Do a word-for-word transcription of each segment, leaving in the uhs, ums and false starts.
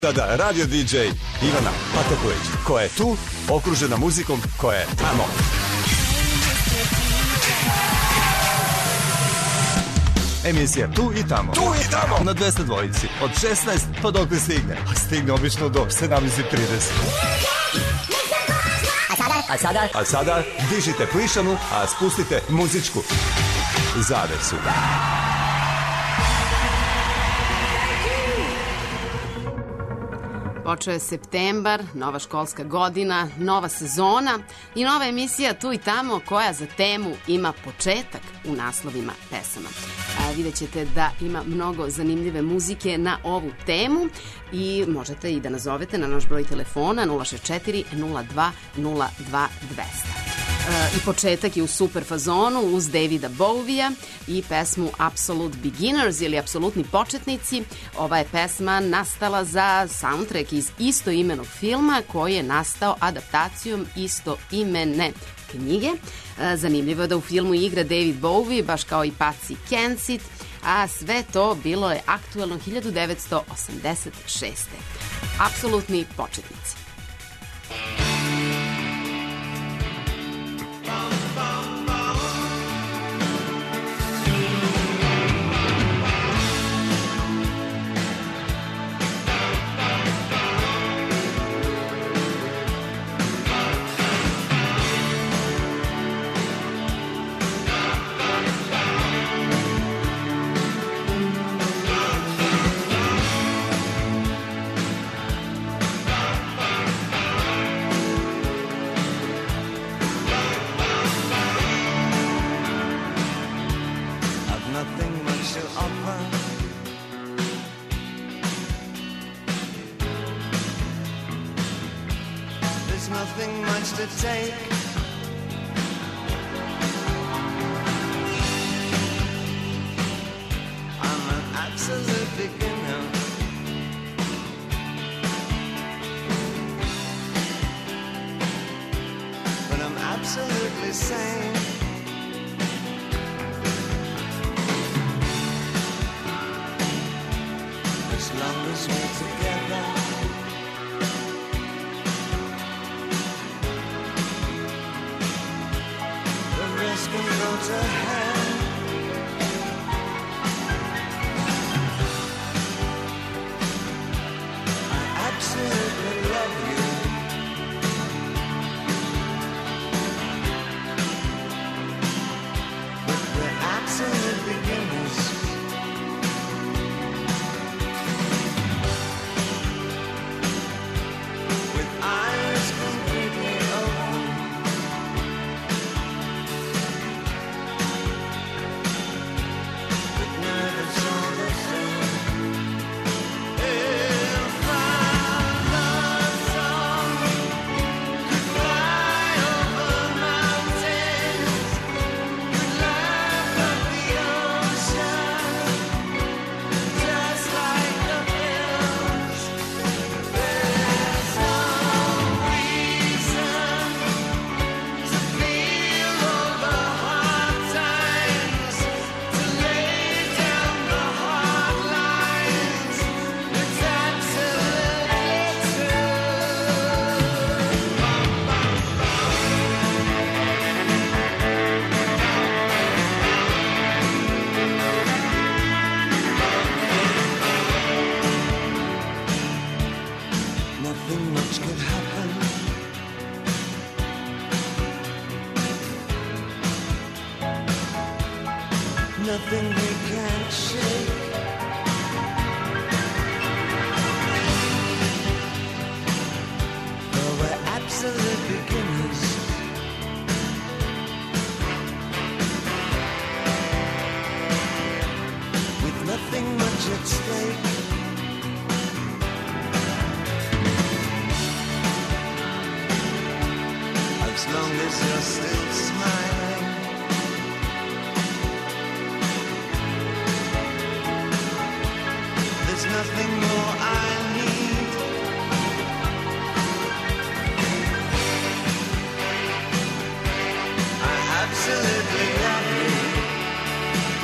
Da, da, radio di džej Ivana Pataković, koja je tu, okružena muzikom koja je tamo. Emisija Tu i tamo. Tu i tamo. Na dvesta dvojici. Od šesnaest pa dok ne stigne. A stigne obično do sedamnaest trideset. A sada? A sada? A sada dižite plišanu, a spustite muzičku zavesu. Počeo je septembar, nova školska godina, nova sezona i nova emisija Tu i tamo koja za temu ima početak u naslovima pesama. A, vidjet ćete da ima mnogo zanimljive muzike na ovu temu i možete i da nazovete na naš broj telefona nula šest četiri nula dva nula dva dvesta. I početak je u super fazonu uz Davida Bowija i pesmu Absolute Beginners ili Apsolutni početnici. Ova je pesma nastala za soundtrack iz istoimenog filma koji je nastao adaptacijom istoimene knjige. Zanimljivo je da u filmu igra David Bowie, baš kao i Patsy Kensit, a sve to bilo je aktuelno hiljadu devetsto osamdeset šeste. Apsolutni početnici.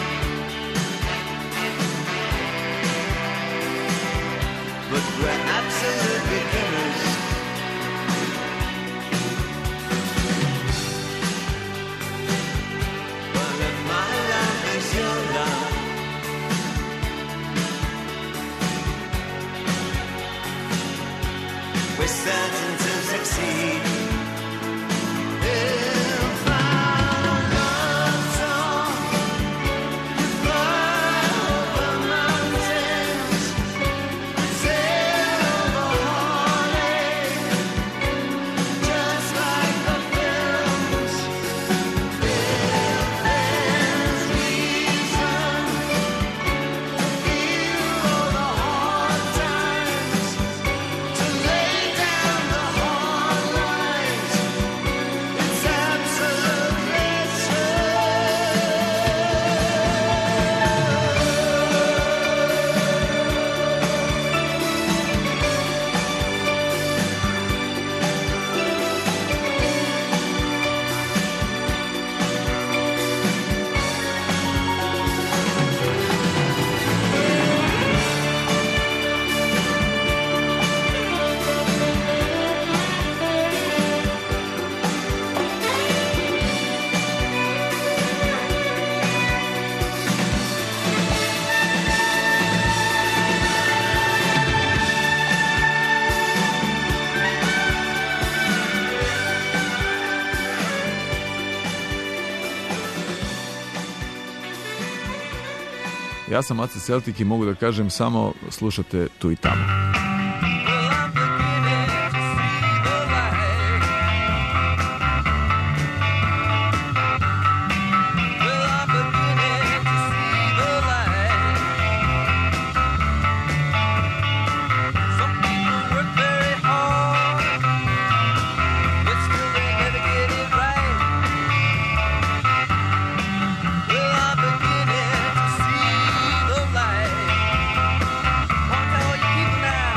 But we're absolutely absolute beginners. Well, if my life is your life, we're certain to succeed. If our love song could fly over mountains, sail over heartache, just like the films. If there's reason to feel all the hard times, to lay down the hard lines, it's absolutely true. Ja sam Aca Celtic i mogu da kažem samo slušate tu i tamo. Well, I'm beginning to see the light. Well, I'm beginning to see the light. Some people work very hard, but still they never get it right. Well, I'm beginning to see the light. Want to tell you people now.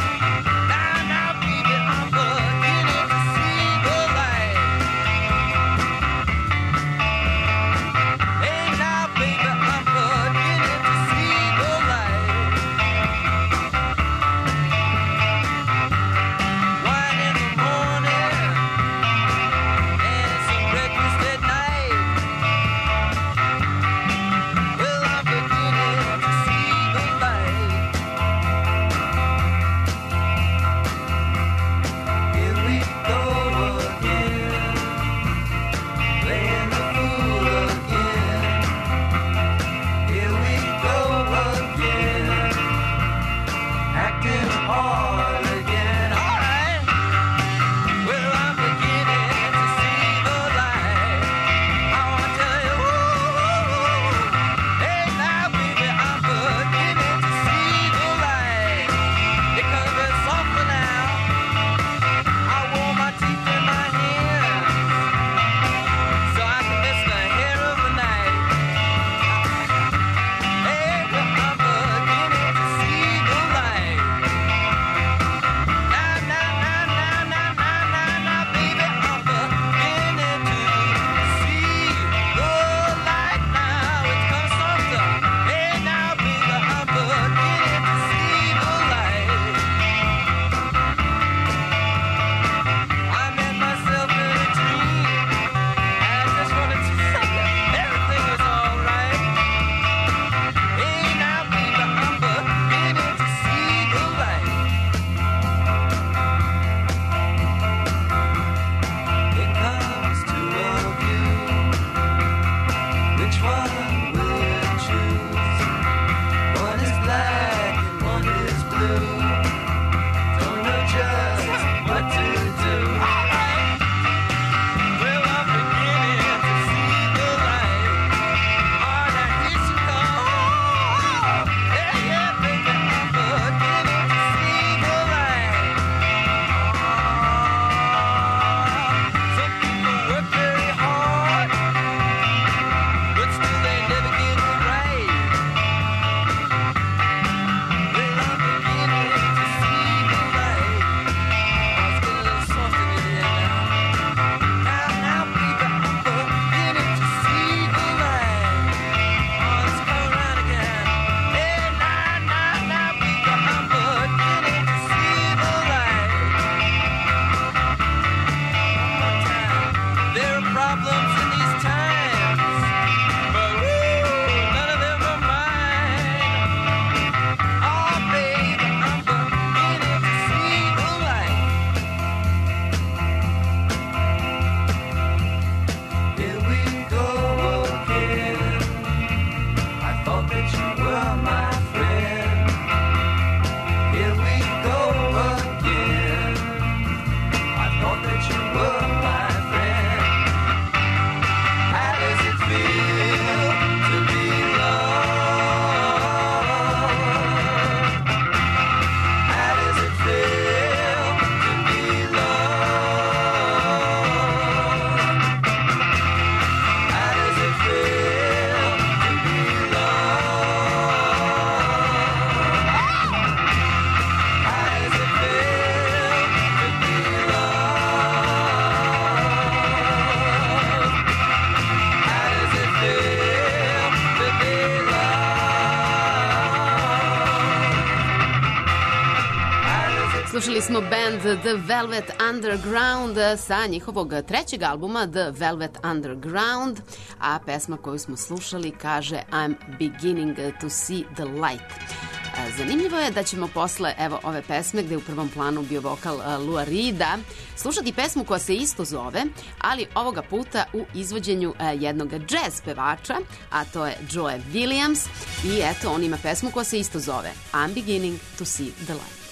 Slušali smo band The Velvet Underground sa njihovog trećeg albuma The Velvet Underground, a pesma koju smo slušali kaže I'm beginning to see the light. Zanimljivo je da ćemo posle evo ove pesme gde je u prvom planu bio vokal Lua Reeda slušati pesmu koja se isto zove, ali ovoga puta u izvođenju jednog jazz pevača, a to je Joe Williams, i eto on ima pesmu koja se isto zove I'm beginning to see the light.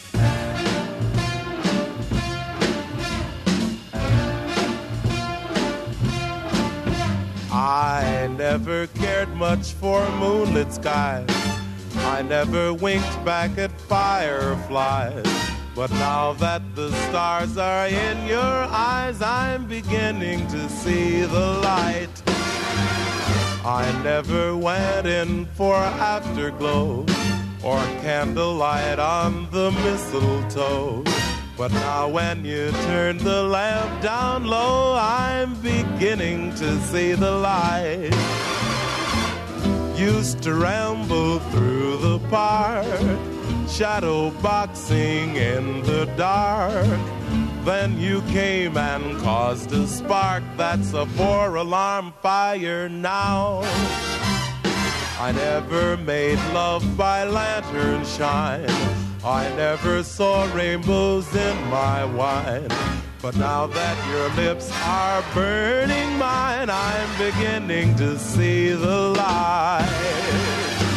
I never cared much for moonlit skies. I never winked back at fireflies. But now that the stars are in your eyes, I'm beginning to see the light. I never went in for afterglow or candlelight on the mistletoe. But now when you turn the lamp down low, I'm beginning to see the light. Used to ramble through the park, shadow boxing in the dark. Then you came and caused a spark. That's a four-alarm fire now. I never made love by lantern shine. I never saw rainbows in my wine. But now that your lips are burning mine, I'm beginning to see the light.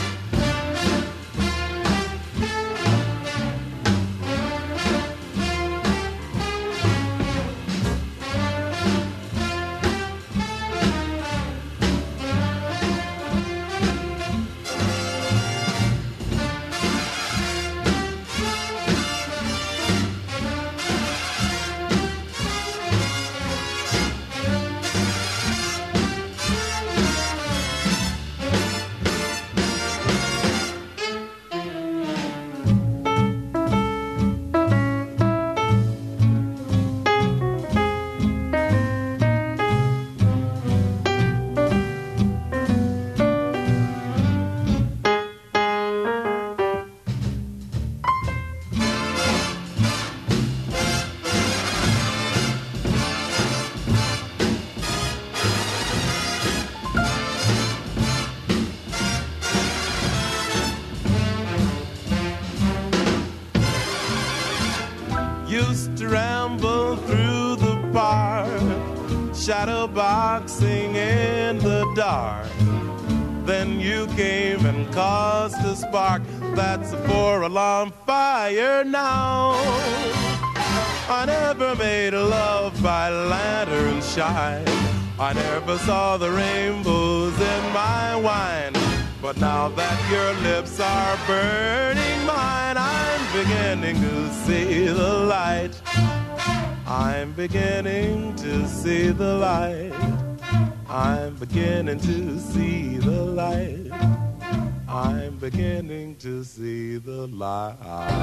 Used to ramble through the park, shadow boxing in the dark. Then you came and caused a spark. That's a four-alarm fire now. I never made love by lantern shine. I never saw the rainbows in my wine. But now that your lips are burning mine, I'm beginning to see the light. I'm beginning to see the light. I'm beginning to see the light. I'm beginning to see the light.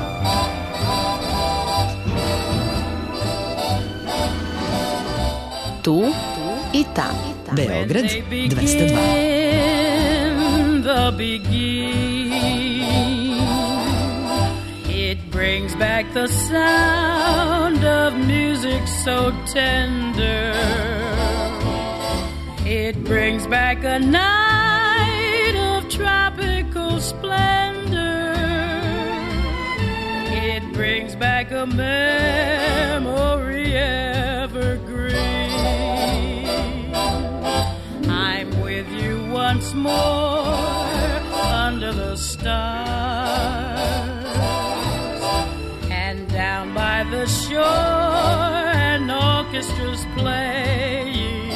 Tu i tamo. Beograd dvesta dva. The begin. It brings back the sound of music so tender. It brings back a night of tropical splendor. It brings back a memory evergreen. I'm with you once more under the stars, and down by the shore an orchestra's playing,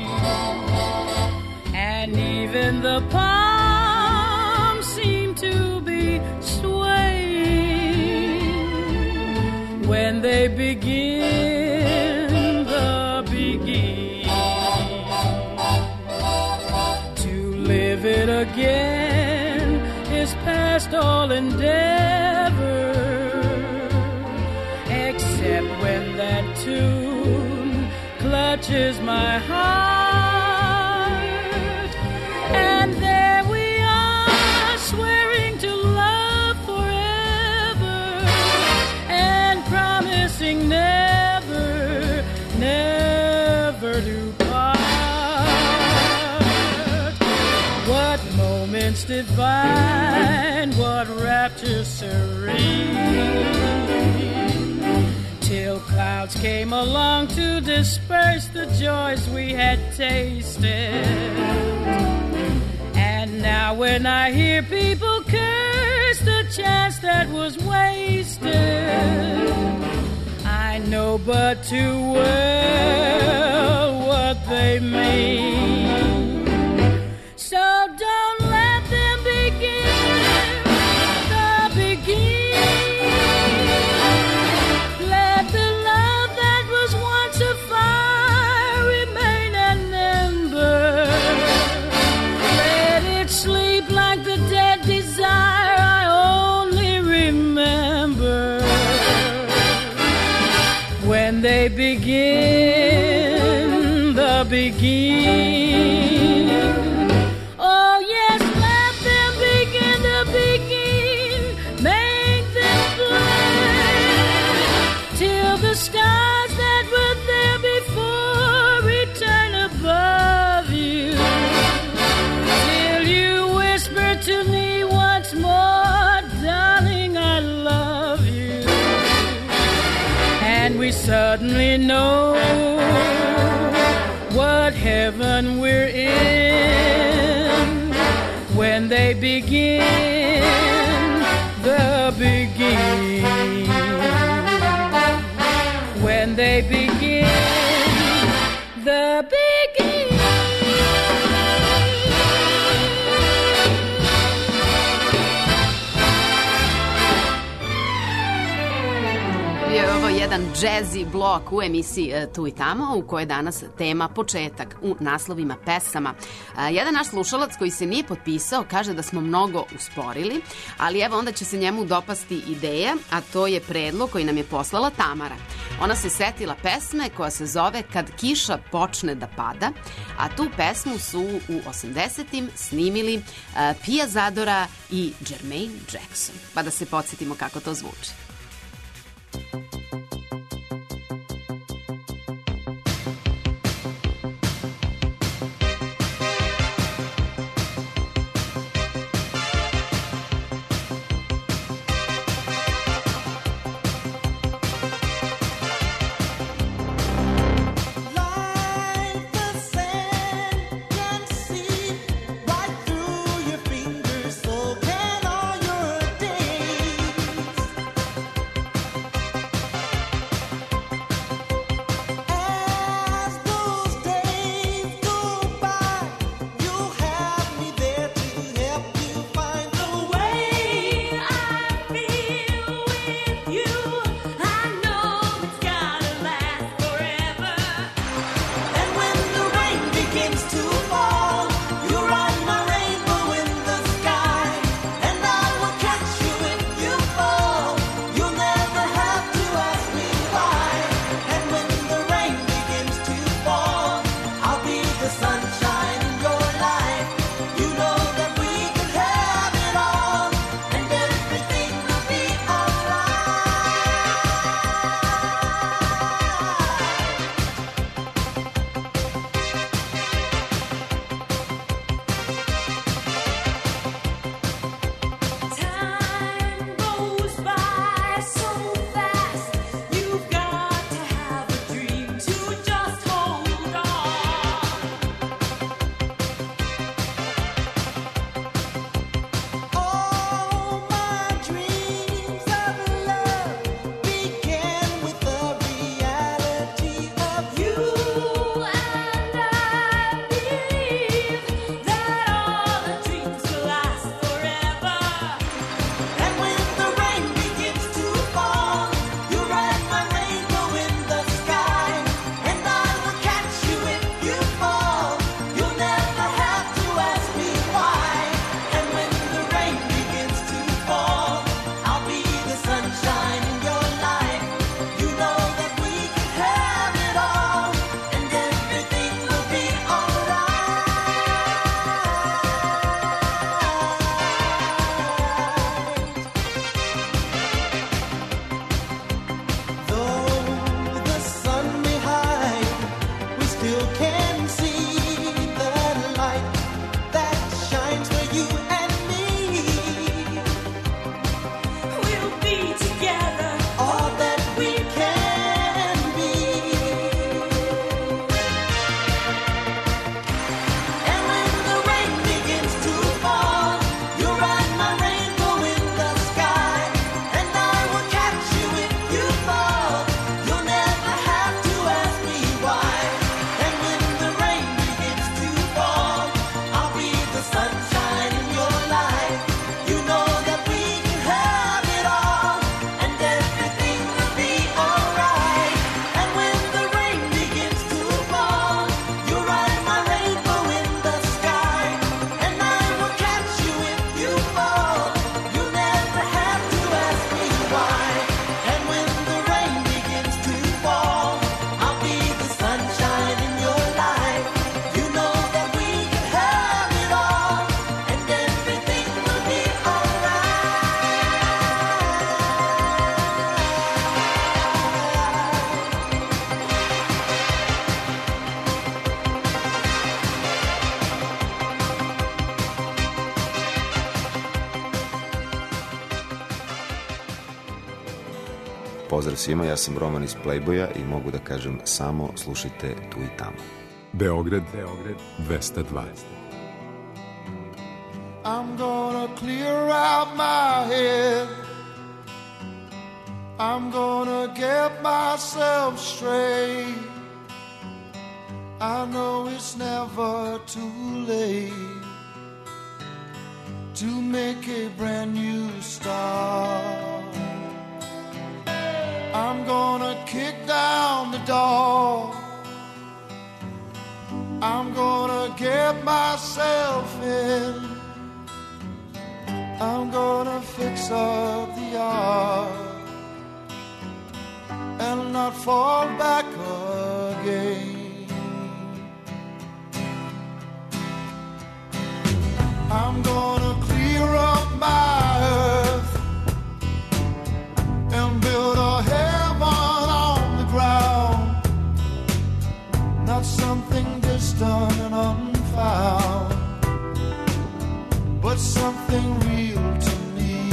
and even the palms seem to be swaying when they begin the begin. To live it again is past all endeavor, except when that tune clutches my heart, and there we are swearing to love forever. And find what rapture serene, till clouds came along to disperse the joys we had tasted. And now when I hear people curse the chance that was wasted, I know but too well what they mean. So don't let them begin the beginning. Let the love that was once a fire remain an ember. Let it sleep like the dead desire I only remember. When they begin the beginning, oh yes, let them begin the begin, make them burn, till the stars that were there before return above you, till you whisper to me once more, darling, I love you. And we suddenly know what heaven we're in, when they begin the beginning, when they begin the beginning. Bio je ovo jedan džezi blok u emisiji e, Tu i tamo, u kojoj je danas tema početak u naslovima pesama. E, jedan naš slušalac koji se nije potpisao kaže da smo mnogo usporili, ali evo onda će se njemu dopasti ideja, a to je predlog koji nam je poslala Tamara. Ona se setila pesme koja se zove Kad kiša počne da pada, a tu pesmu su u osamdesetim snimili e, Pia Zadora i Jermaine Jackson. Pa da se podsjetimo kako to zvuči. Like the sand can seep right through your fingers, so can all your days. pozdrav svima, ja sam Roman iz Playboya i mogu da kažem samo slušajte tu i tamo. Beograd, Beograd dvesta dva. I'm gonna clear out my head. I'm gonna get myself straight. I know it's never too late to make a brand new start. I'm gonna kick down the door. I'm gonna get myself in. I'm gonna fix up the yard and not fall back again. I'm gonna clear up my earth and build a heaven on the ground, not something distant and unfound, but something real to me,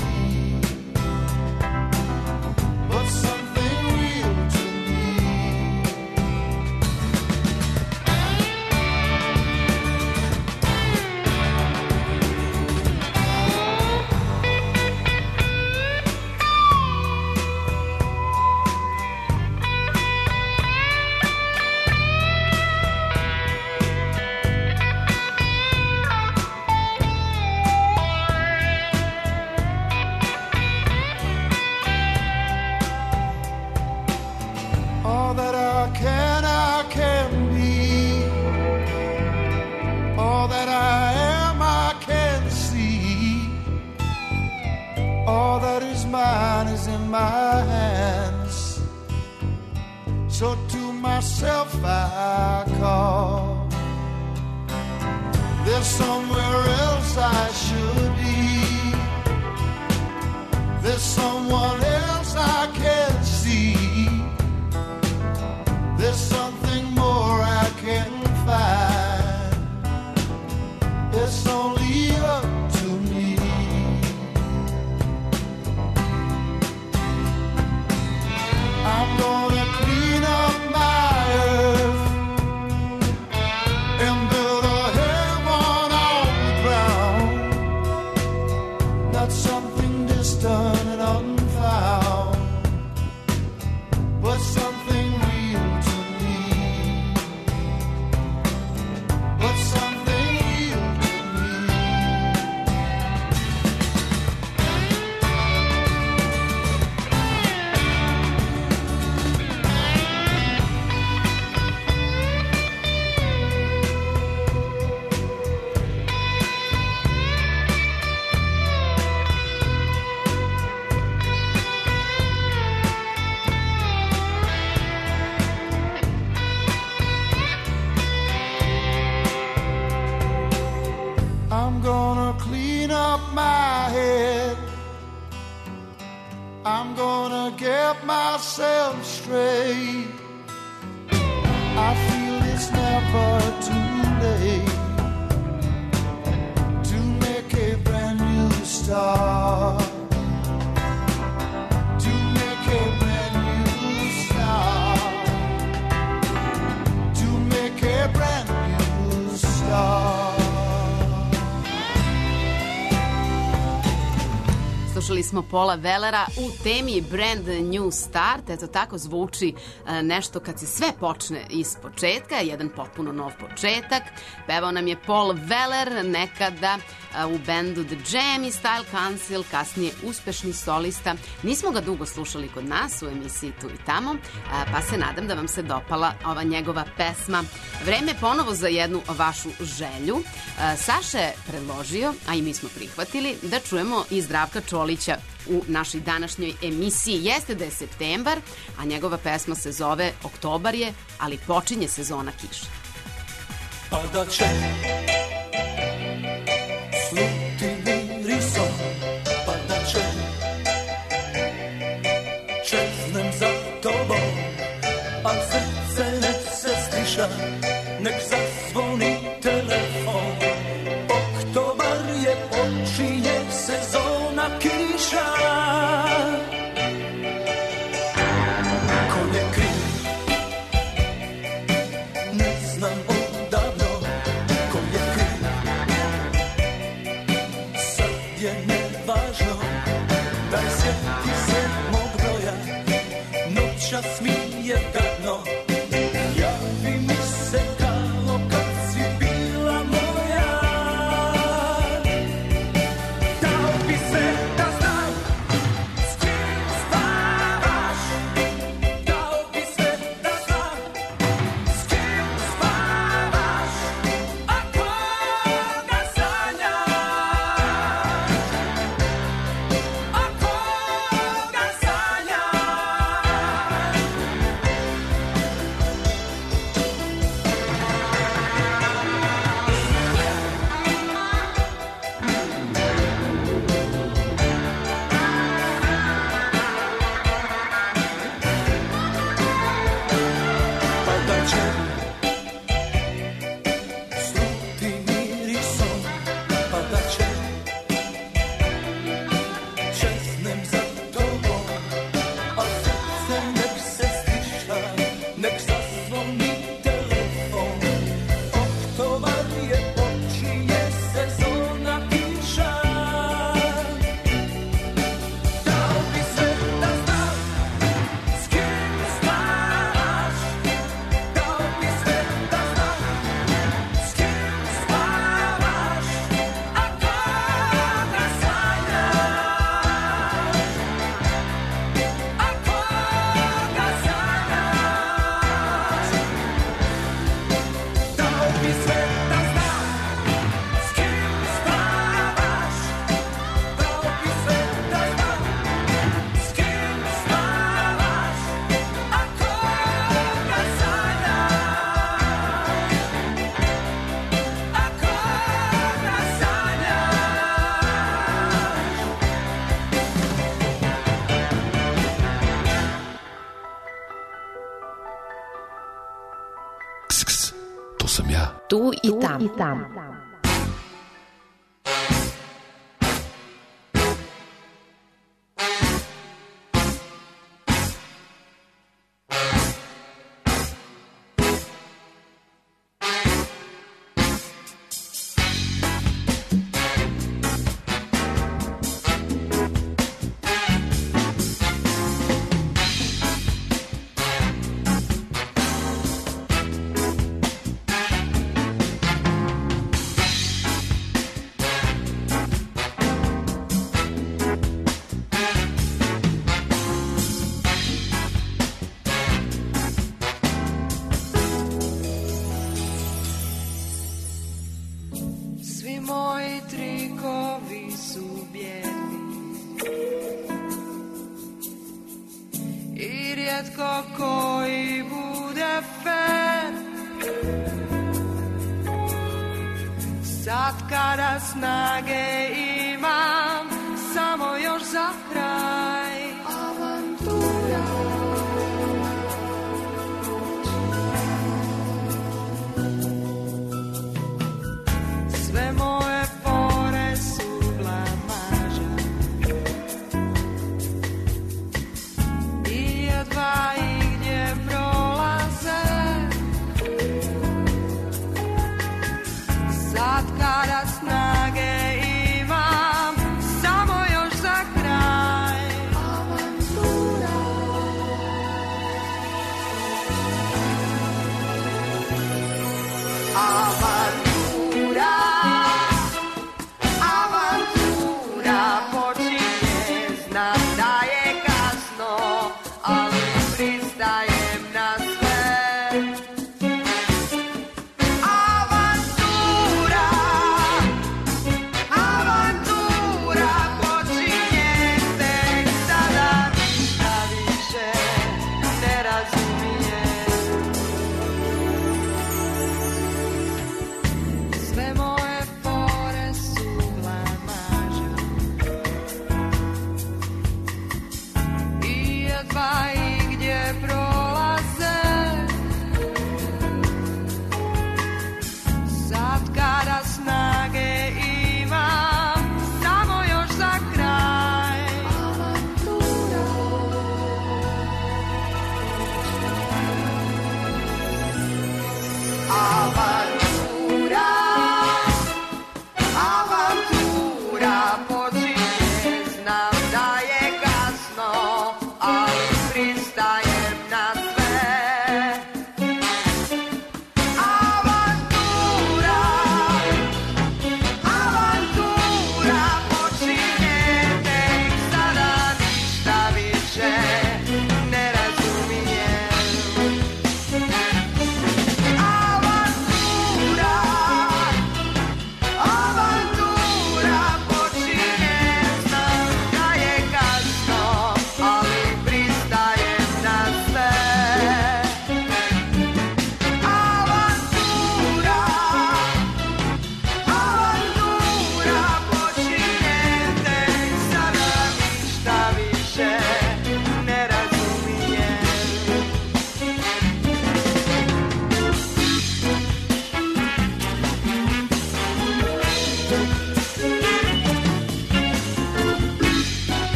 but something real to me. All that I can, I can be. All that I am, I can see. All that is mine is in my hands. So to myself I call. There's somewhere else I should be. There's someone else I can see. There's something more I can find. It's only up to me. I'm gonna clean up my earth and build a heaven on the ground, not something distant and unfound, but something real to me, but something real to me. I'm gonna clean up my head. I'm gonna get myself straight. I feel it's never too late to make a brand new start. To make a brand new start. To make a brand new start. Slušali smo Paula Wellera u temi Brand New Start. Eto, tako zvuči e, nešto kad se sve počne iz početka, jedan potpuno nov početak. Pevao nam je Paul Weller, nekada e, u bendu The Jam i Style Council, kasnije uspešni solista. Nismo ga dugo slušali kod nas u emisiji Tu i tamo, e, pa se nadam da vam se dopala ova njegova pesma. Vreme ponovo za jednu vašu želju. E, Saša je predložio, a i mi smo prihvatili, da čujemo i Zdravka Čolića u našoj današnjoj emisiji. Jeste da je septembar, a njegova pesma se zove Oktobar je, ali počinje sezona kiša. Pada će sluti mirisom, pada će, čeznem za tobom, a srce nek se stiša, nek zazvoni telefon. Oktobar je, počinje sezona kiša. smije gadno. Javi mi se kao kad si bila moja. Dao bi sve da znam s kim spavaš. Dao bi sve da znam s kim spavaš. A koga sanjaš? A koga sanjaš? Pada će sluti mirisom, pada će čeznem za tobom, a srce nek se stiša, nek zazvoni telefon. Oktobar je, počinje sezona kiša. Dao bi sve da znam s kim spavaš. Dao bi sve da znam s kim spavaš. A koga sanjaš? A koga sanjaš? Dao bi sve da znam s kim spavaš. Dao bi sve da znam s kim spavaš. A koga sanjaš? A koga sanjaš? Ks, ks, to sam ja. Tu i tam. Svi moji trikovi su bijedni i rijetko koji bude fer. Sad kada snage imam, samo još za kraj avantura. Sve moje fore su blamaža i jedva ih gdje prolaze. Sad kada snage imam, samo još za kraj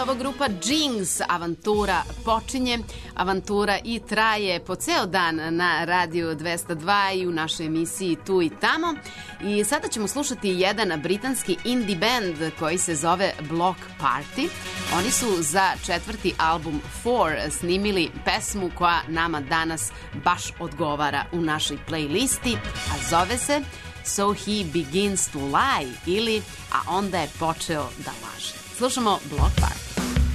ovo grupa Jinx, avantura počinje, avantura i traje po ceo dan na Radiju dvesta dva i u našoj emisiji Tu i tamo. I sada ćemo slušati jedan britanski indie band koji se zove Block Party. Oni su za četvrti album Four snimili pesmu koja nama danas baš odgovara u našoj playlisti, a zove se So He Begins to Lie ili A onda je počeo da laže. Slušamo Block Party.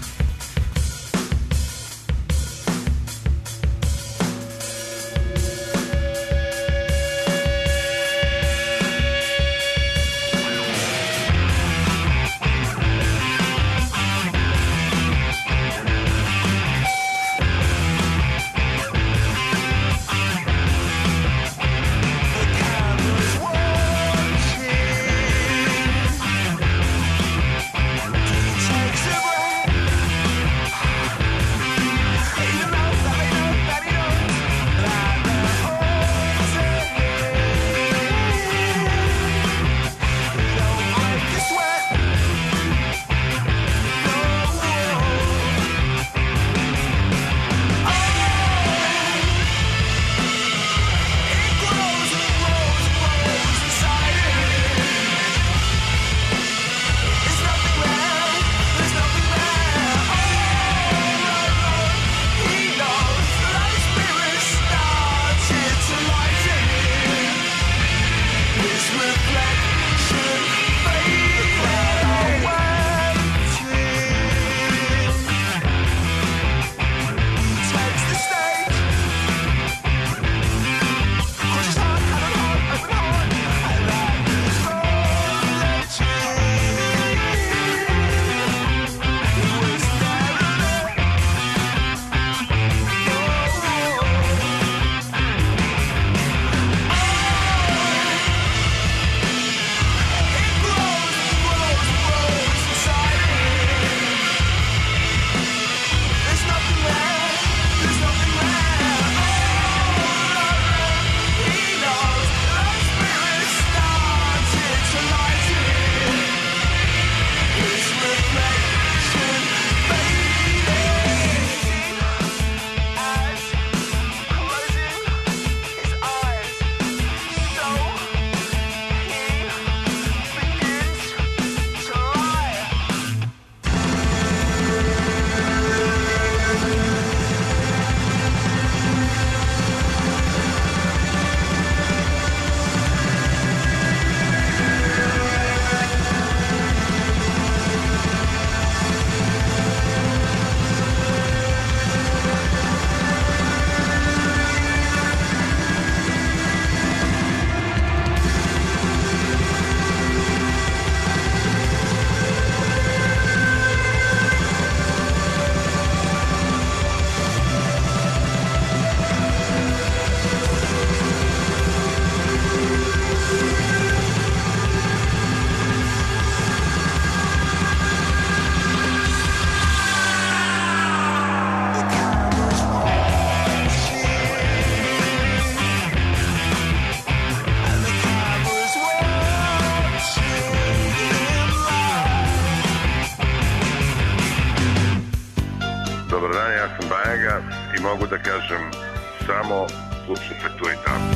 I mogu da kažem samo slušajte Tu i tamo.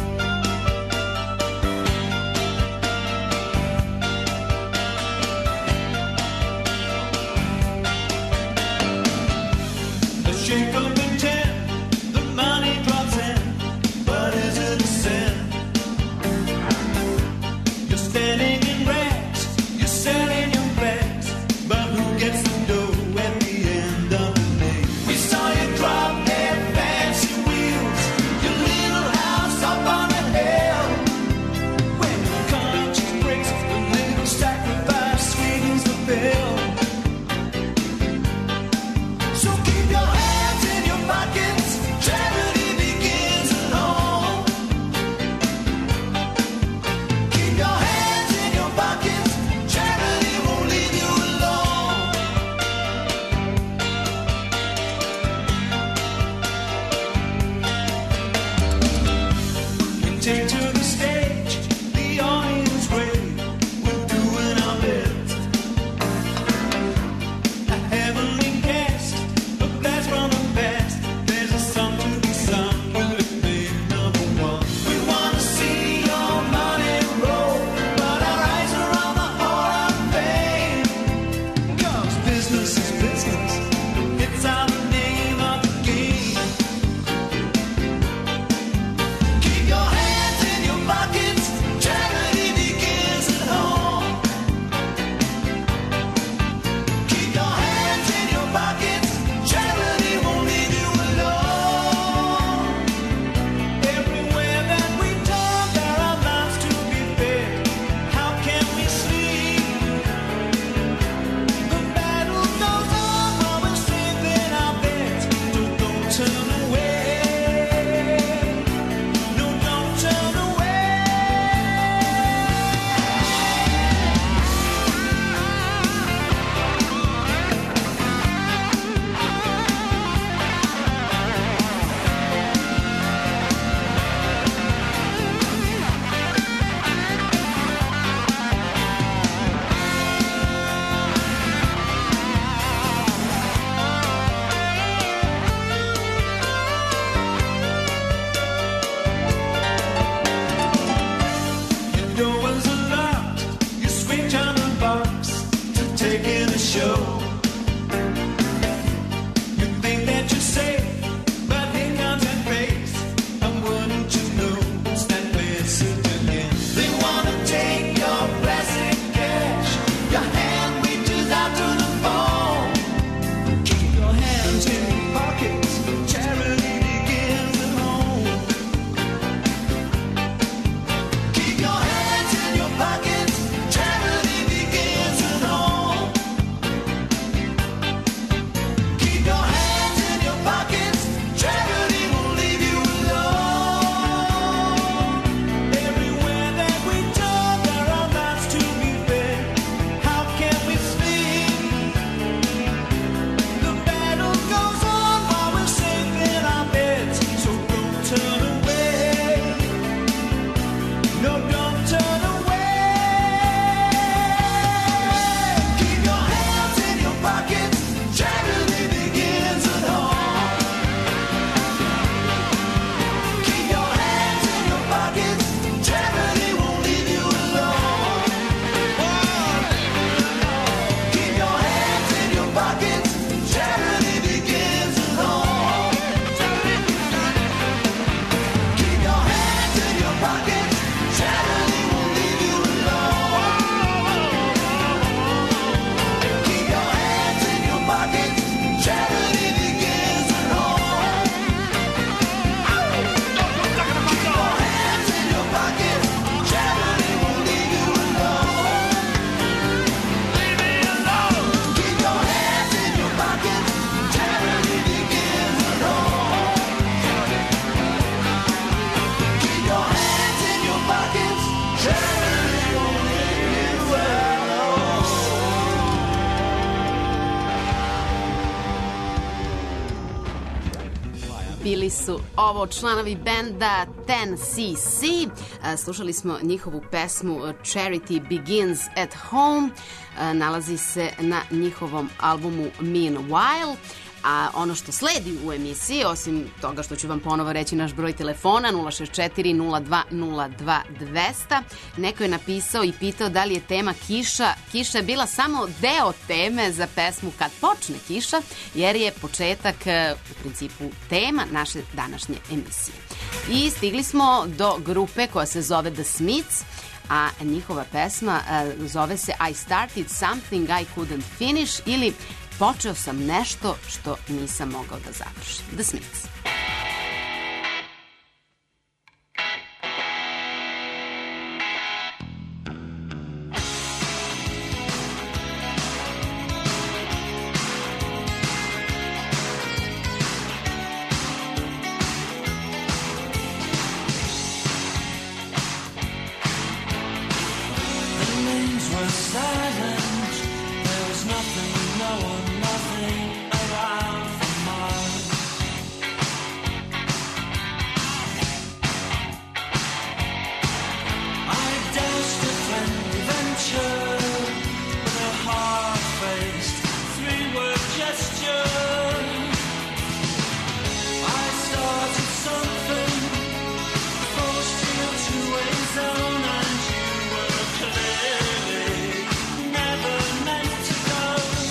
Up on show. You think that you're safe, but here comes that face. And wouldn't you know it's that message again? They wanna take your plastic cash. Your hand reaches out to the phone. Keep your hands in your pockets. Charity begins at home. Keep your hands in your pockets. Charity begins at home. Keep your hands in your pockets. Charity won't leave you alone. Everywhere that we turn, there are lives to be fed. How can we sleep? The battle goes on while we're safe in our beds. So don't turn away. No, don't turn away. Keep your hands in your pockets. Charity begins at home. Keep your hands in your pockets. Charity won't leave you alone. Keep your hands in your pockets. Charity begins at home. Keep your hands in your pockets. Charity won't leave you alone. Keep your hands in your pockets. Charity begins at home. Keep your hands in your pockets. Charity won't leave you alone. Leave me alone. Keep your hands in your pockets. Charity begins at home. Keep your hands in your pockets. Charity won't leave you alone. Bili su ovo članovi benda ten C C. E, Slušali smo njihovu pesmu Charity Begins at Home. E, Nalazi se na njihovom albumu Meanwhile. A ono što sledi u emisiji, osim toga što ću vam ponovo reći naš broj telefona nula šest četiri nula dva nula dva dvesta, neko je napisao i pitao da li je tema kiša. Kiša je bila samo deo teme za pesmu Kad počne kiša, jer je početak e, u principu tema naše današnje emisije. I stigli smo do grupe koja se zove The Smiths, a njihova pesma e, zove se I Started Something I Couldn't Finish, ili Počeo sam nešto što nisam mogao da završim. The Smiths. The names were silent. There was nothing, no one, nothing around for mine. I danced a friendly venture with a hard-faced three-word gesture. I started something, forced you to a zone, and you were clearly never meant to go.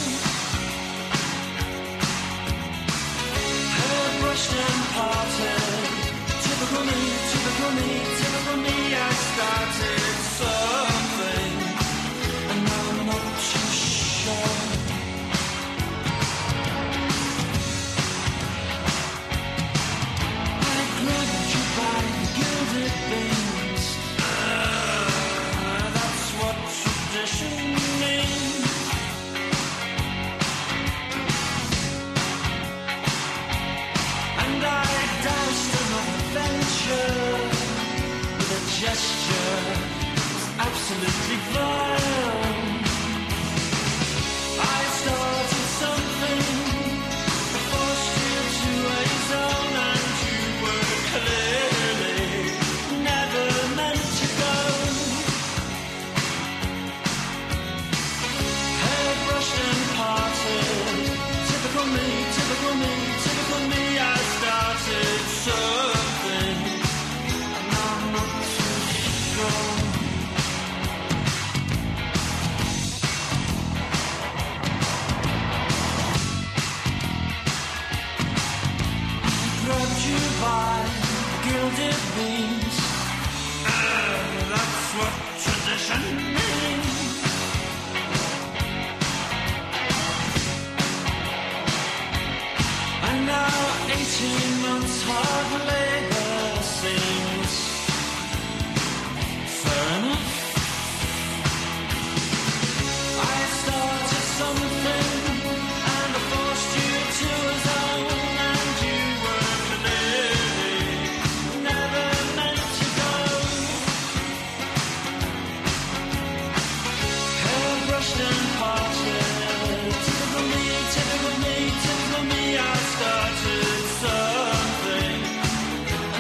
Hair brushed and parted, typical me, typical me, typical me. I started something, and now I'm not too sure. I grabbed you by the gilded beams. Ah, that's what tradition means. And I doused another venture with a gesture that was absolutely vile. I started something that forced you to a zone, and you were clearly never meant to go. Hair brushed and parted, typical me, typical me, typical me. I started something, and I'm not too sure. eighteen months hard labor seems fair enough. I started something and I forced you to a zone, and you were clearly never meant to go. Hair brushed and parted, typical me, typical me, typical me. I started something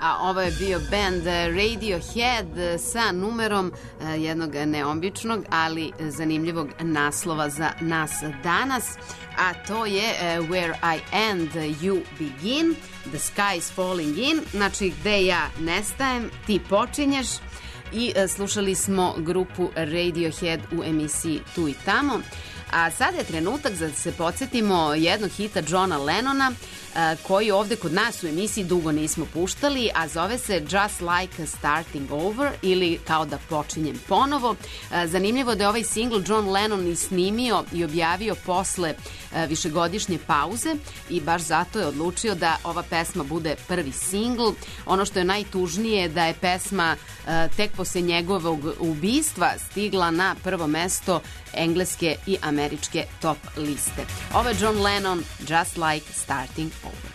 A ovo je bio band Radiohead sa numerom jednog neobičnog, ali zanimljivog naslova za nas danas, a to je Where I End You Begin, The Sky is Falling In, znači gde ja nestajem, ti počinješ. I slušali smo grupu Radiohead u emisiji Tu i tamo. A sada je trenutak da se podsjetimo jednog hita Johna Lennona koji ovde kod nas u emisiji dugo nismo puštali, a zove se Just Like Starting Over ili Kao da počinjem ponovo. Zanimljivo da je ovaj singl John Lennon i snimio i objavio posle višegodišnje pauze i baš zato je odlučio da ova pesma bude prvi singl. Ono što je najtužnije je da je pesma tek posle njegovog ubistva stigla na prvo mesto engleske i američke top liste. Ovo je John Lennon, Just Like Starting Over.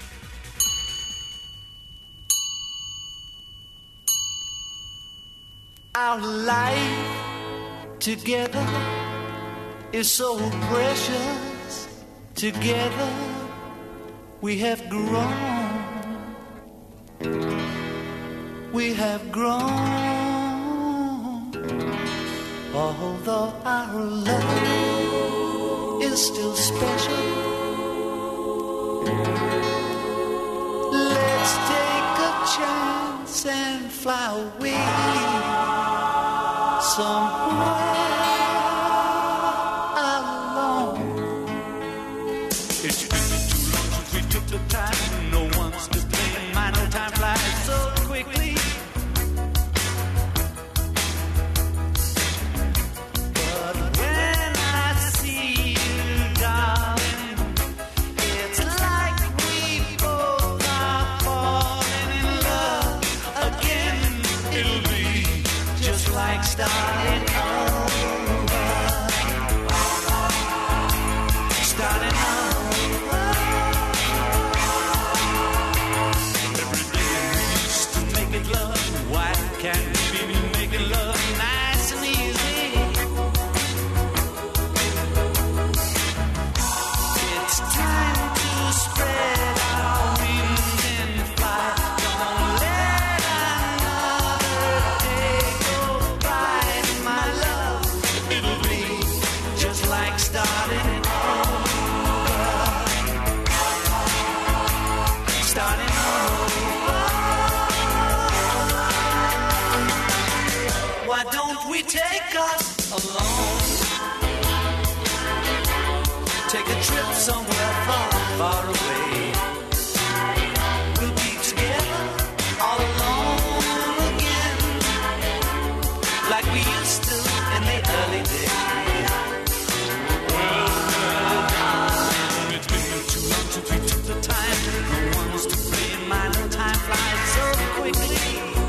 Our life together is so precious. Together we have grown. We have grown. Although our love is still special, let's take a chance and fly away somewhere alone. It's been too long since we took the time. No one's to blame. My no time flies so quickly. Starting over, starting over. Every day we used to make it love. Why can't we be making love nice and easy? It's time to spread our wings and fly. Don't let another day go by. My love, it'll be just like starting over, starting over. Why don't we take us alone? Take a trip somewhere far, far away. We'll be together all alone again, like we used to in the early days. Well, well, darling, it's been too long since we took the time. No one's to blame. My no time flies so quickly.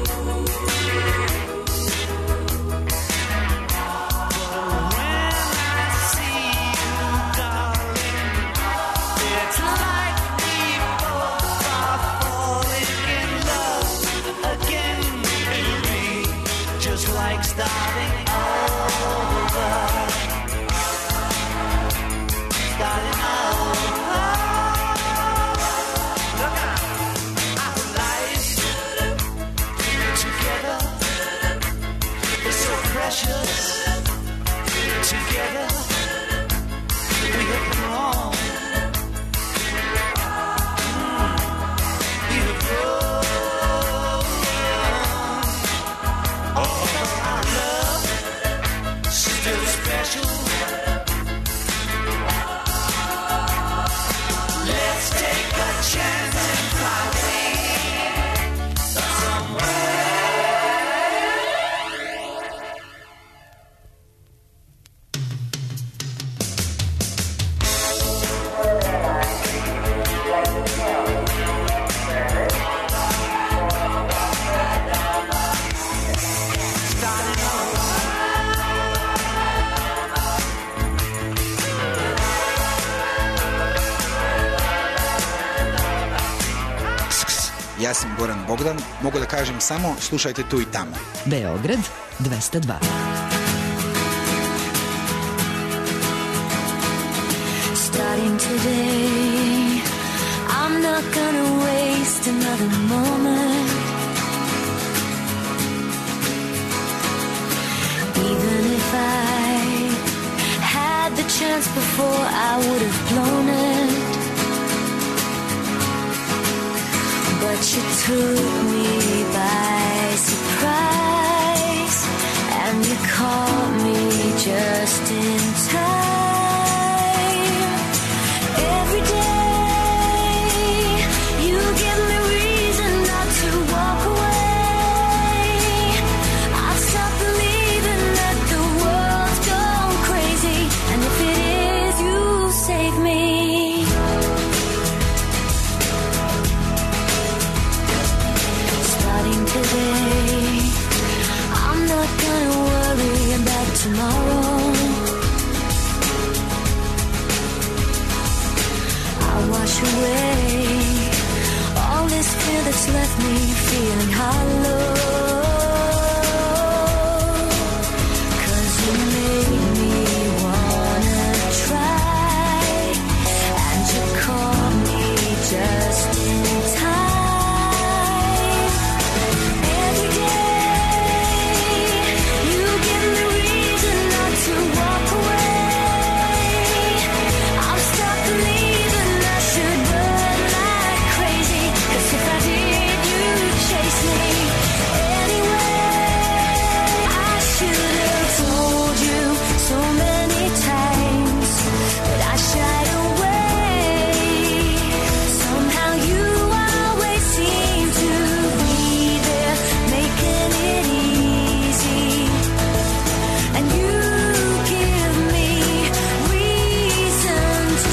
But when I see you, darling, it's like we both are falling in love again. It'll be just like starting over, starting over. Look out, our lives together is so precious. Together we have grown. Mm, we have grown. Oh, our love still special. Let's take a chance and fly away somewhere. Ja sam Goran Bogdan, mogu da kažem samo slušajte Tu i tamo. Beograd dvesta dva. Starting today, I'm not gonna waste another moment. Even if I had the chance before, I would have blown it. But you took me by surprise, and you caught me just in time. Every day you give me reason not to walk away. I stop believing that the world's gone crazy, and if it is, you save me. Starting today, I'm not gonna worry about tomorrow. I'll wash away all this fear that's left me feeling hollow. 'Cause you made me wanna try, and you caught me just in time. Every day you give me reason not to walk away. I'll stop believing I should run like crazy, 'cause if I did, you'd chase me anyway. I should have told you so many times, but I shied away. Somehow you always seem to be there, making it easy. And you give me reason to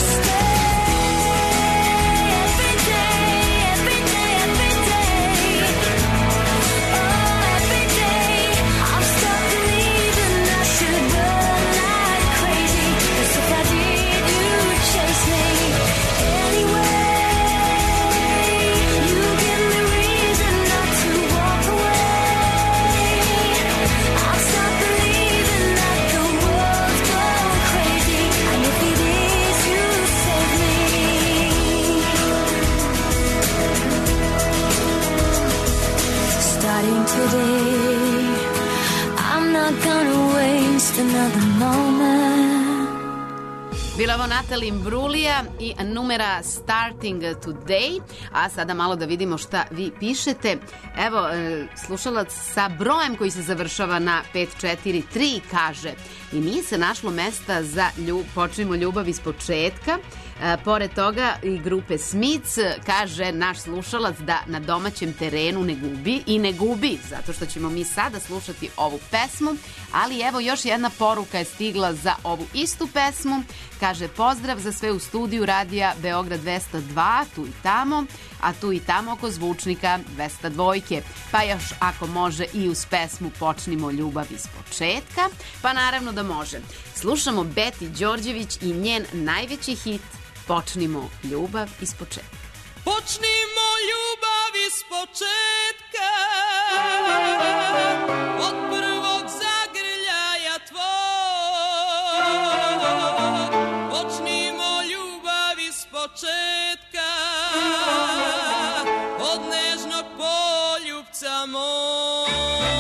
stay every day, every day, every day. Oh, every day I'll stop believing I should run like crazy, 'cause if I did, you'd chase me anyway. You give me reason not to walk away. I'll stop believing that the world's gone crazy, and if it is, you save me. Starting today, I'm not gonna waste another moment. Bila ovo Natalie Imbruglia i numera Starting Today, a sada malo da vidimo šta vi pišete. Evo, e, slušalac sa brojem koji se završava na pet četiri tri kaže: i nije se našlo mesta za ljub, počnimo ljubav iz početka. E, pored toga i grupe Smiths, kaže naš slušalac da na domaćem terenu ne gubi i ne gubi, zato što ćemo mi sada slušati ovu pesmu, ali evo još jedna poruka je stigla za ovu istu pesmu. Kaže pozdrav za sve u studiju radija Beograd dvesta dva, tu i tamo, a tu i tamo oko zvučnika dvesta dva. Pa još ako može i uz pesmu Počnimo ljubav iz početka, pa naravno da može. Slušamo Beti Đorđević i njen najveći hit Počnimo ljubav iz početka. Počnimo ljubav iz početka, od prvog zagrljaja tvog. Počnimo ljubav iz početka, od nežnog poljubca mog.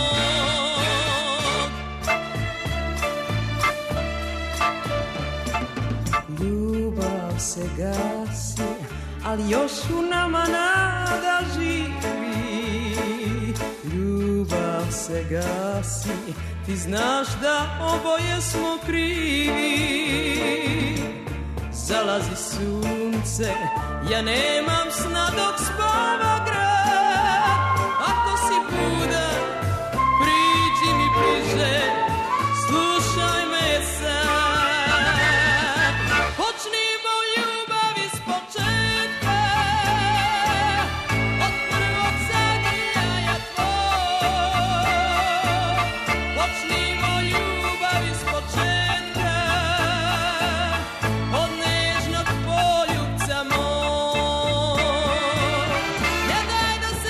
Ljubav se gasi, ali još u nama nada živi. Ljubav se gasi, ti znaš da oboje smo krivi. Zalazi sunce, ja nemam sna dok spava grad. Ako si budan, priđi mi bliže, slušaj me sad. Počnimo ljubav iz početka, od prvog zagrljaja tvog. Počnimo ljubav iz početka, od nežnog poljubca mog. Ne daj da se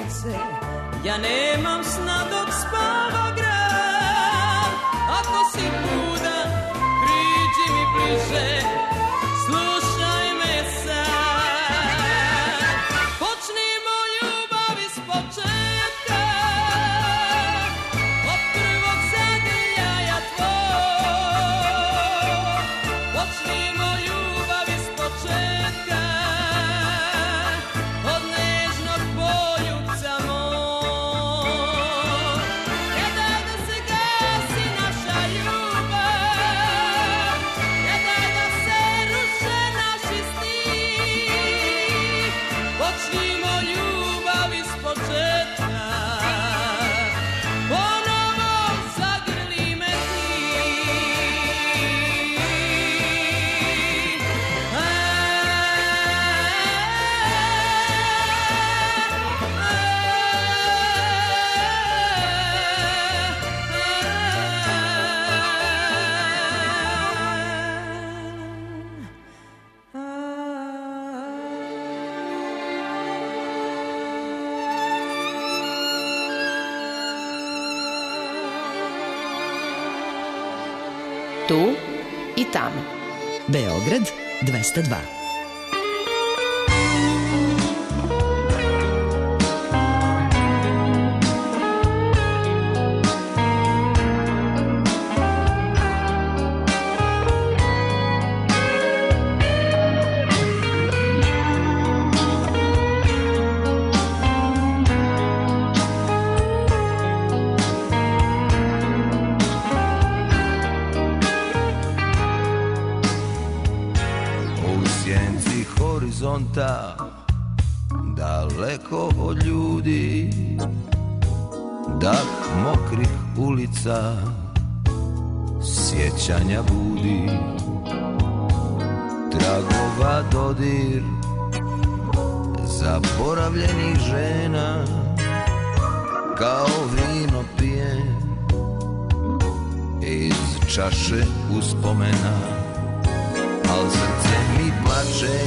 sunce, ja nemam sna dok spava grad. Ako si budan, priđi mi bliže, slušaj me sad. Počnimo ljubav iz početka, od prvog zagrljaja tvoj. Počnimo ljubav iz početka, od nežnog poljubca moj. Ja daj da se gasi naša ljubav, ja daj da se ruše naši sni. Počnimo ljubav iz početka, ponovo zagrli me ti. Tu i tamo. Beograd dvesta dva. U sjenci horizonta, daleko od ljudi, dah mokrih ulica, sjećanja budi. Tragova dodir zaboravljenih žena, kao vino pijem iz čaše uspomena. Al srce mi plače,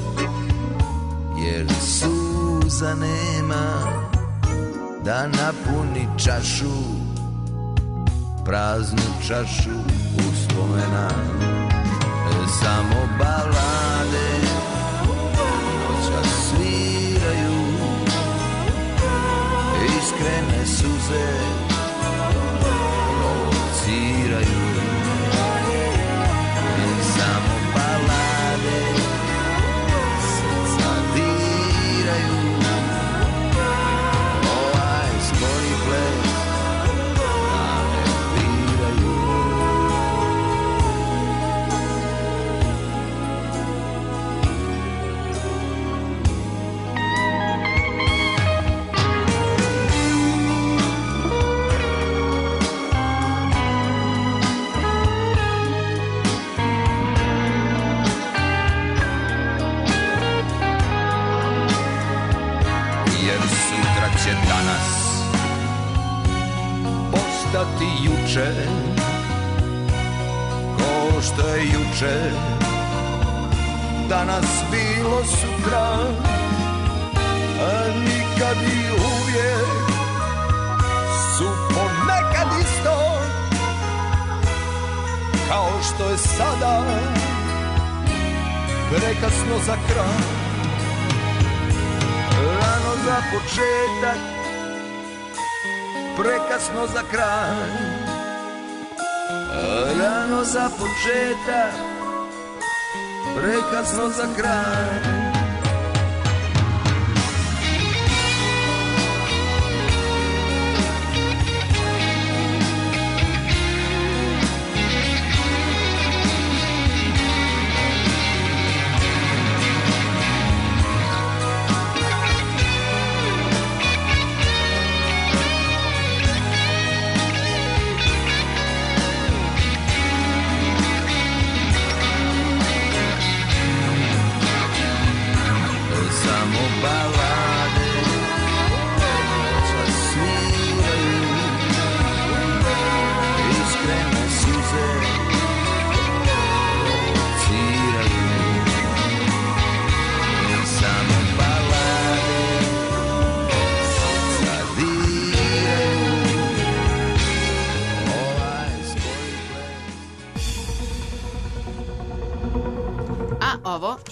jer suza nema da napuni čašu, praznu čašu uspomena. Samo balade noćas sviraju, iskrene suze provociraju. Samo balade srca diraju, ovaj spori ples da me diraju. Jer sutra će danas postati juče, ko što je juče danas bilo sutra, a nikad i uvijek su ponekad isto, kao što je sada prekasno za kraj. Rano za početak, prekasno za kraj. Rano za početak, prekasno za kraj.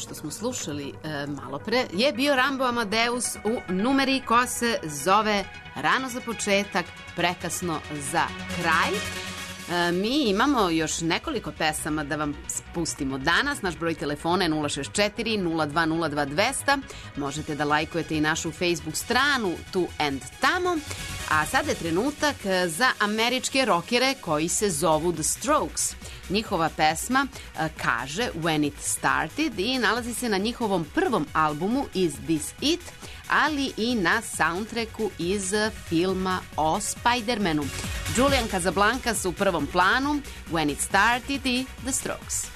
što smo slušali e, malo pre, je bio Rambo Amadeus u numeri koja se zove Rano za početak, prekasno za kraj. E, mi imamo još nekoliko pesama da vam spustimo danas. Naš broj telefona je nula šest četiri nula dva nula dva dvesta. Možete da lajkujete i našu Facebook stranu Tu and Tamo. A sada je trenutak za američke rokere koji se zovu The Strokes. Njihova pesma uh, kaže When It Started i nalazi se na njihovom prvom albumu Is This It, ali i na soundtracku iz filma o Spider-Manu. Julian Casablancas u prvom planu, When It Started i The Strokes.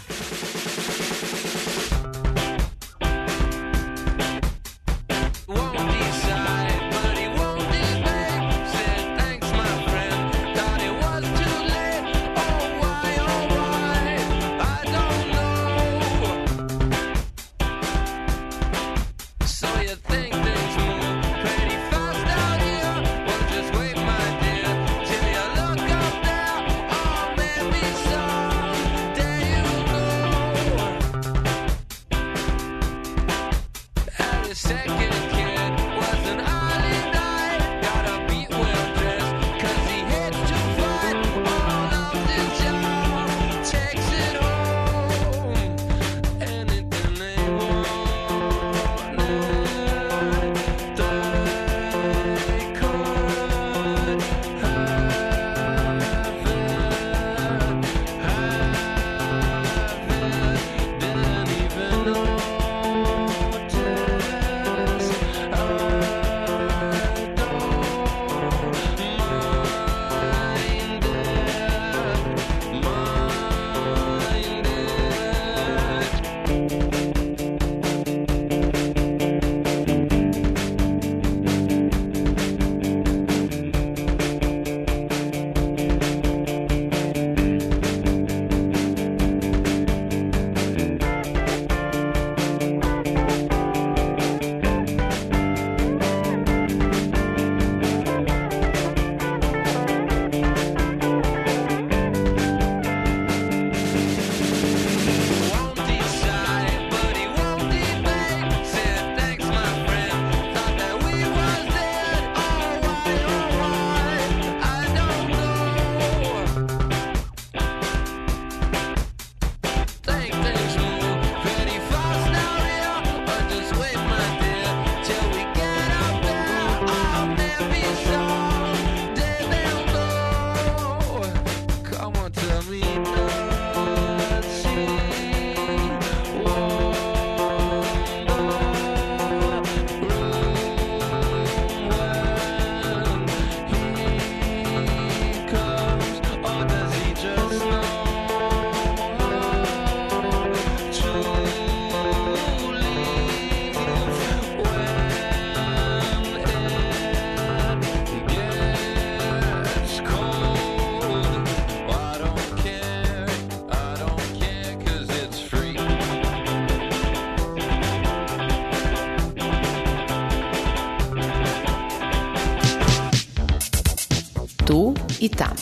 Tu i tamo.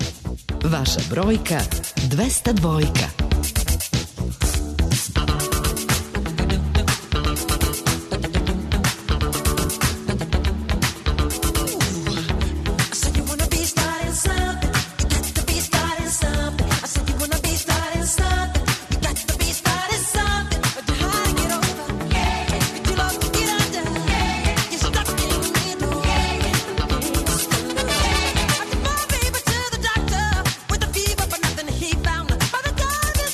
Vaša brojka dvesta dvojka. He found by the time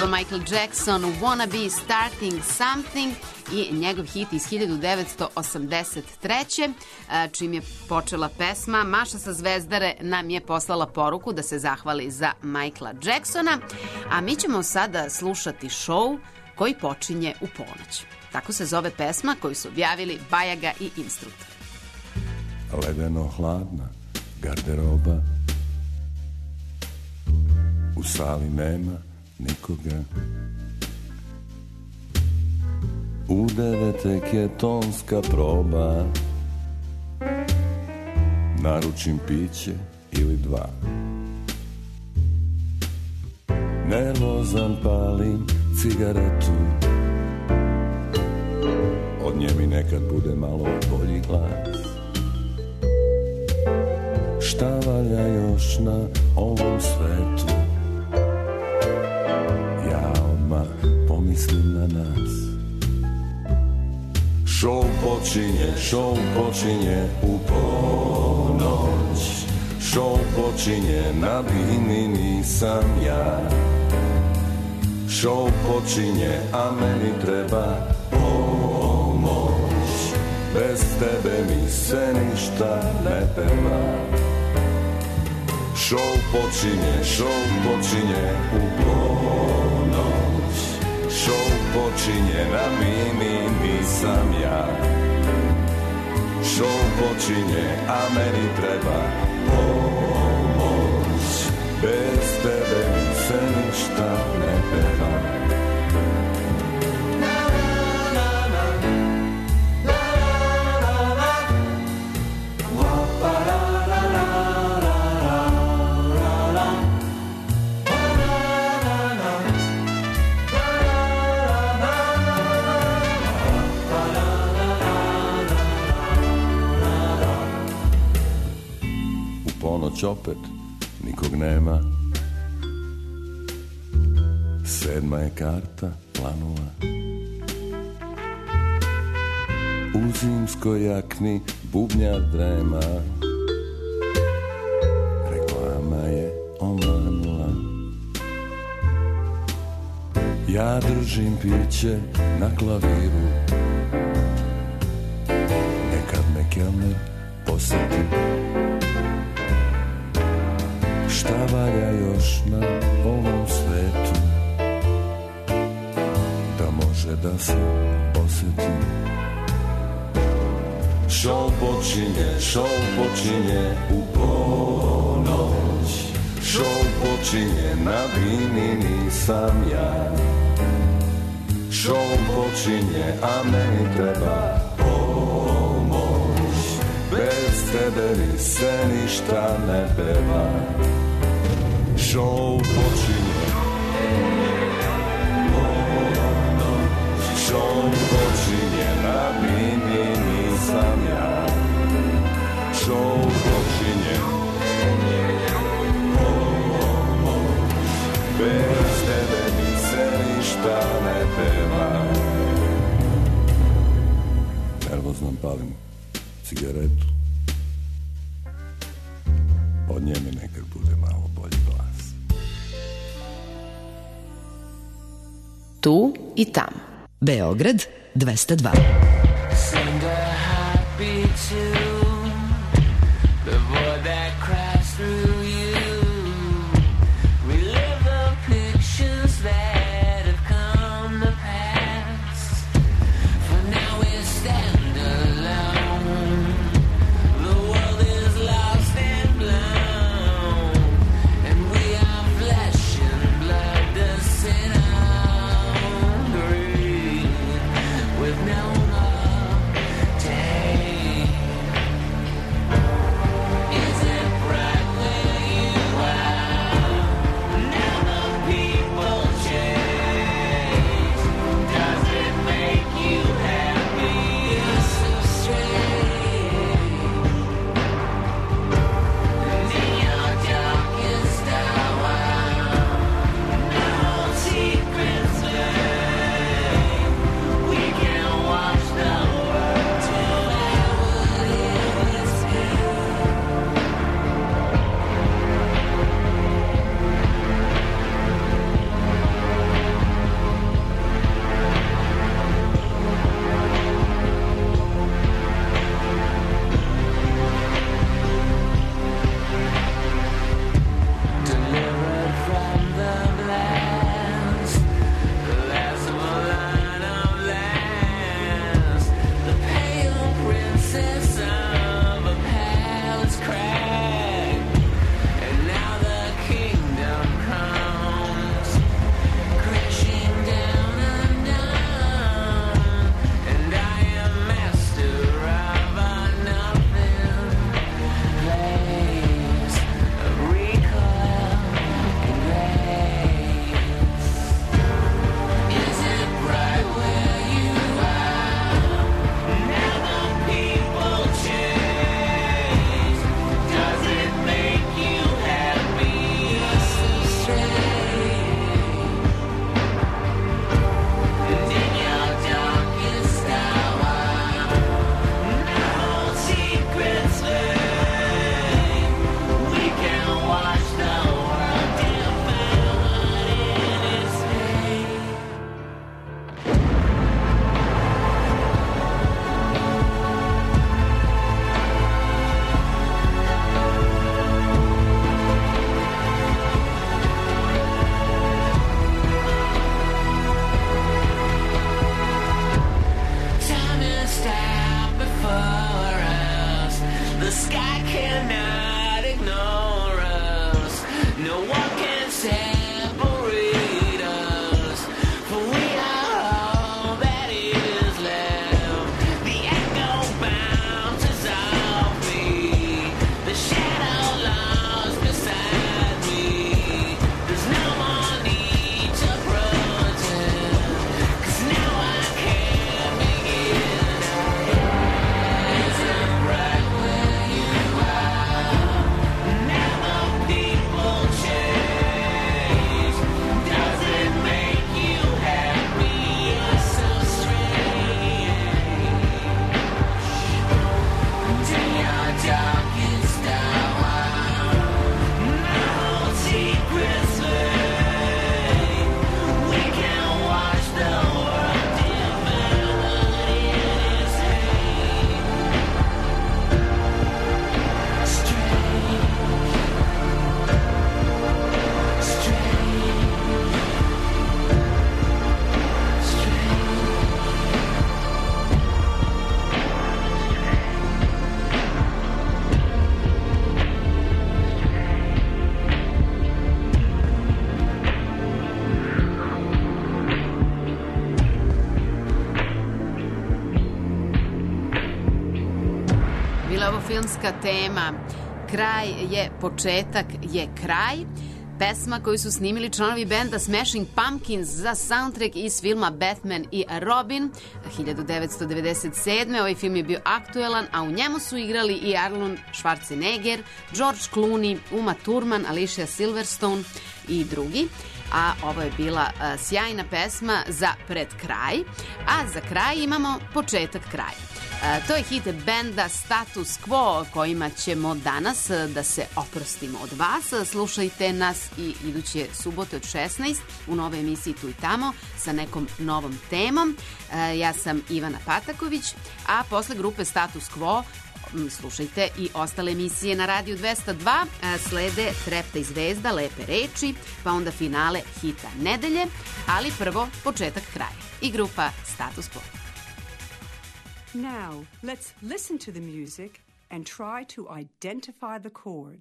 bio Michael Jackson, Wanna Be Starting Something i njegov hit iz hiljadu devetsto osamdeset treće. čim je počela pesma. Maša sa Zvezdare nam je poslala poruku da se zahvali za Michaela Jacksona, a mi ćemo sada slušati show koji počinje u ponoć. Tako se zove pesma koju su objavili Bajaga i Instruktor. Ledeno hladna garderoba, u sali nema nikoga, u devetek je tonska proba, naručim piće ili dva, nervozan palim cigaretu, od nje mi nekad bude malo bolji glas. Šta valja još na ovom svetu, ja odmah pomislim na nas. Show počinje, show počinje u ponoć, show počinje na bini nisam ja. Show počinje, a meni treba pomoć, bez tebe mi se ništa ne peva. Show počinje, show počinje u ponoć, show počinje na bini nisam ja. Show počinje, a meni treba pomoć, bez tebe mi se ništa ne peva. Ponoć opet nikog nema, sedma je karta planova, u zimskoj jakni bubnjar drema, reklama je omanula. Ja držim piće na klaviru, nekad me kelner posjeti. Šta valja još na ovom svetu, da može da se osjeti. Show počinje, show počinje u ponoć, show počinje na bini nisam ja. Show počinje, a meni treba pomoć, bez tebe mi se ništa ne peva. Show počinje, show počinje na bini nisam ja. Show počinje, bez tebe mi se ništa ne peva. Nervozno palim cigaretu, od nje mi nekad bude malo bolji glas. Tu i tamo. Beograd dvesta dva. Send a heartbeat to the void that cries through you. Relive the pictures that have come to pass. For now we stand alone. The world is lost and blown, and we are flesh and blood to sit hungry with no more day. Now what can separate us? For we are all that is left. The echo bounces off me. The shadow lost beside me. There's no more need to pretend. 'Cause now I can't begin. Is it right where you are? Never people change. Does it make you happy? It's so strange. To your darkest hour, no secrets lay. We can watch the world develop in its hate. Strange. Bila je ovo filmska tema. Kraj je početak je kraj. Pesma koju su snimili članovi benda Smashing Pumpkins za soundtrack iz filma Batman i Robin hiljadu devetsto devedeset sedme. Ovaj film je bio aktuelan, a u njemu su igrali i Arnold Schwarzenegger, George Clooney, Uma Thurman, Alicia Silverstone i drugi. A ovo je bila a, sjajna pesma za pred kraj. A za kraj imamo početak kraja. E, to je hit benda Status Quo kojima ćemo danas e, da se oprostimo od vas. Slušajte nas i iduće subote od šesnaest u novoj emisiji Tu i tamo sa nekom novom temom. E, ja sam Ivana Pataković, a posle grupe Status Quo m, slušajte i ostale emisije na Radiju dvesta dva. E, slede Trepta i zvezda, Lepe reči, pa onda finale hita nedelje, ali prvo početak kraja i grupa Status Quo. Now, let's listen to the music and try to identify the chord.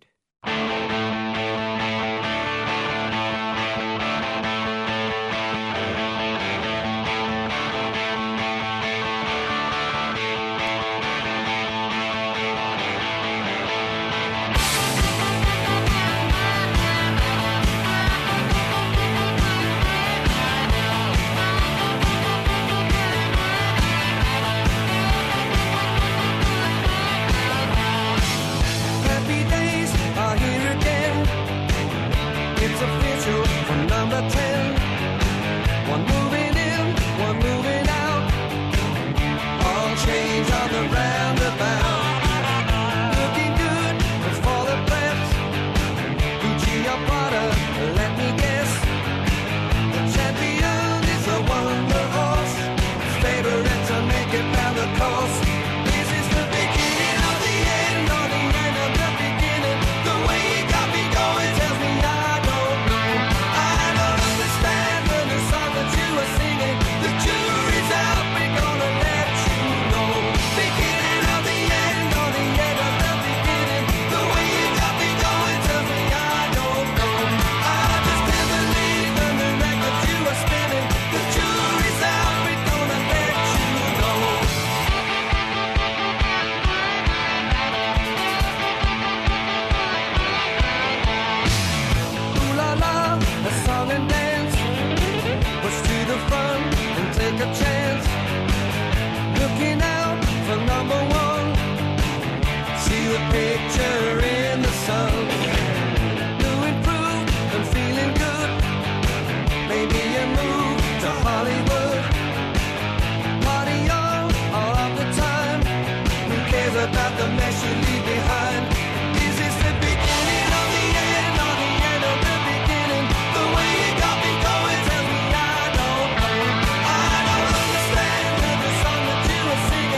Happy days are here again. It's official for number ten. One moving in, one moving out. All change on the roundabout. Looking good before the breath. Gucci or Prada, let me guess. The champion is a wonder horse. Favorite to make it round the course. This is the beginning of the end, or the end of the beginning. The way you got me going tells me I don't know. I don't understand the song that you were singing. The jury's out, we're gonna let you know. Beginning of the end, or the end of the beginning. The way you got me going tells me I don't know. I just can't believe the record you were spinning. The jury's out, we're gonna let you know. Ooh la la, a song and dance. Push to the front and take a chance. Looking out for number one. See the picture in the sun. New improved and feeling good. Maybe a move to Hollywood. Party on all of the time. Who cares about the mess you leave behind? Is this the beginning of the end, or the end of the beginning? The way you got me going tells me I don't know. I don't understand the song that you were singing.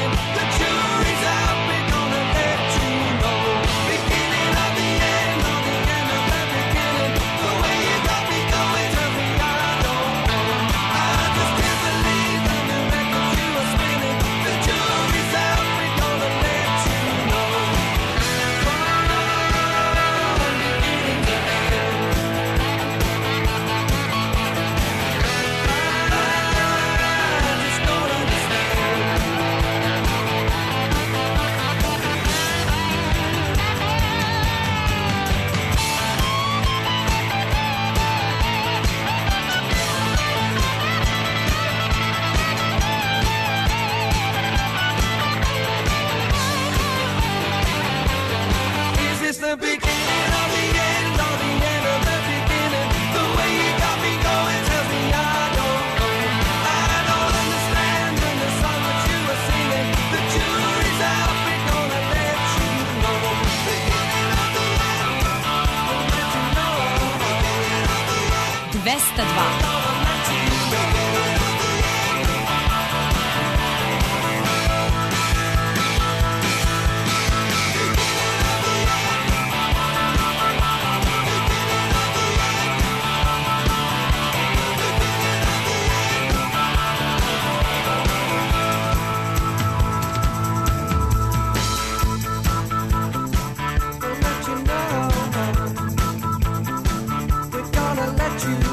dvesta dva. Let you